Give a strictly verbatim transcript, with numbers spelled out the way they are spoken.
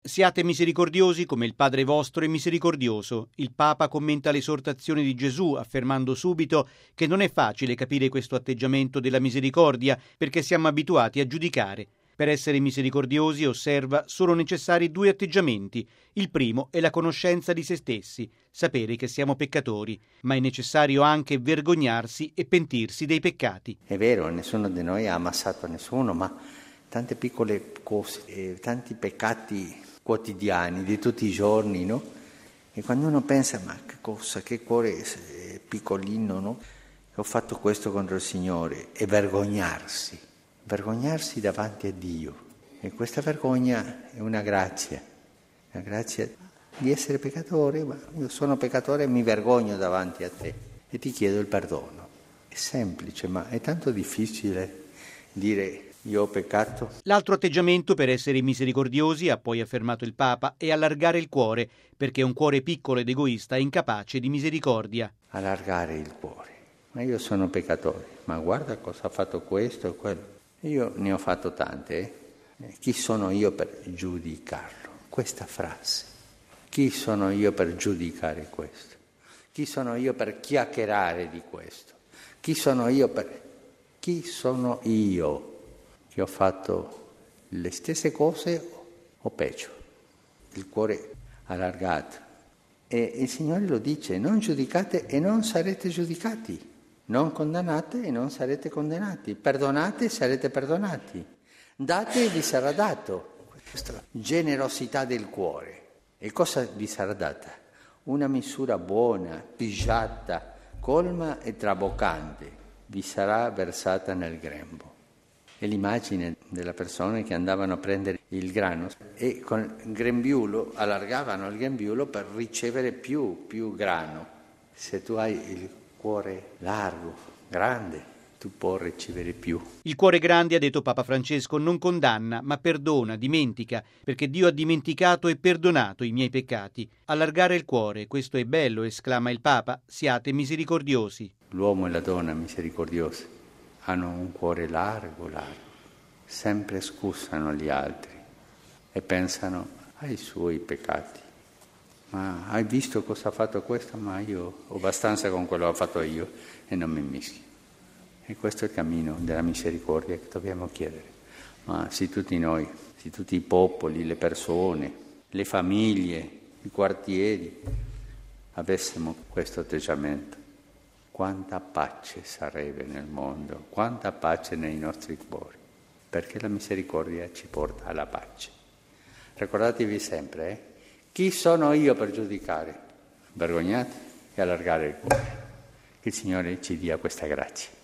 Siate misericordiosi come il Padre vostro è misericordioso. Il Papa commenta l'esortazione di Gesù affermando subito che non è facile capire questo atteggiamento della misericordia perché siamo abituati a giudicare. Per essere misericordiosi, osserva, sono necessari due atteggiamenti. Il primo è la conoscenza di se stessi, sapere che siamo peccatori, ma è necessario anche vergognarsi e pentirsi dei peccati. È vero, nessuno di noi ha ammazzato nessuno, ma tante piccole cose, eh, tanti peccati quotidiani di tutti i giorni, no? E quando uno pensa, ma che cosa, che cuore è piccolino, no? Ho fatto questo contro il Signore, e vergognarsi, vergognarsi davanti a Dio. E questa vergogna è una grazia, la grazia di essere peccatore, ma io sono peccatore e mi vergogno davanti a te e ti chiedo il perdono. È semplice, ma è tanto difficile dire io ho peccato. L'altro atteggiamento per essere misericordiosi, ha poi affermato il Papa, è allargare il cuore, perché un cuore piccolo ed egoista è incapace di misericordia. Allargare il cuore. Ma io sono peccatore, ma guarda cosa ha fatto questo e quello. Io ne ho fatto tante, eh? Chi sono io per giudicarlo? Questa frase. Chi sono io per giudicare questo? Chi sono io per chiacchierare di questo? Chi sono io per... Chi sono io? Che ho fatto le stesse cose o peggio, il cuore allargato. E il Signore lo dice, non giudicate e non sarete giudicati, non condannate e non sarete condannati, perdonate e sarete perdonati, date e vi sarà dato. Questa generosità del cuore. E cosa vi sarà data? Una misura buona, pigiata, colma e traboccante vi sarà versata nel grembo. È l'immagine della persona che andavano a prendere il grano e con il grembiulo allargavano il grembiulo per ricevere più, più grano. Se tu hai il cuore largo, grande, tu puoi ricevere più. Il cuore grande, ha detto Papa Francesco, non condanna, ma perdona, dimentica, perché Dio ha dimenticato e perdonato i miei peccati. Allargare il cuore, questo è bello, esclama il Papa, siate misericordiosi. L'uomo e la donna misericordiosi hanno un cuore largo, largo, sempre scusano gli altri e pensano ai suoi peccati. Ma hai visto cosa ha fatto questo? Ma io ho abbastanza con quello che ho fatto io e non mi mischio. E questo è il cammino della misericordia che dobbiamo chiedere. Ma se tutti noi, se tutti i popoli, le persone, le famiglie, i quartieri avessimo questo atteggiamento, quanta pace sarebbe nel mondo, quanta pace nei nostri cuori, perché la misericordia ci porta alla pace. Ricordatevi sempre, eh? Chi sono io per giudicare? Vergognate e allargare il cuore. Che il Signore ci dia questa grazia.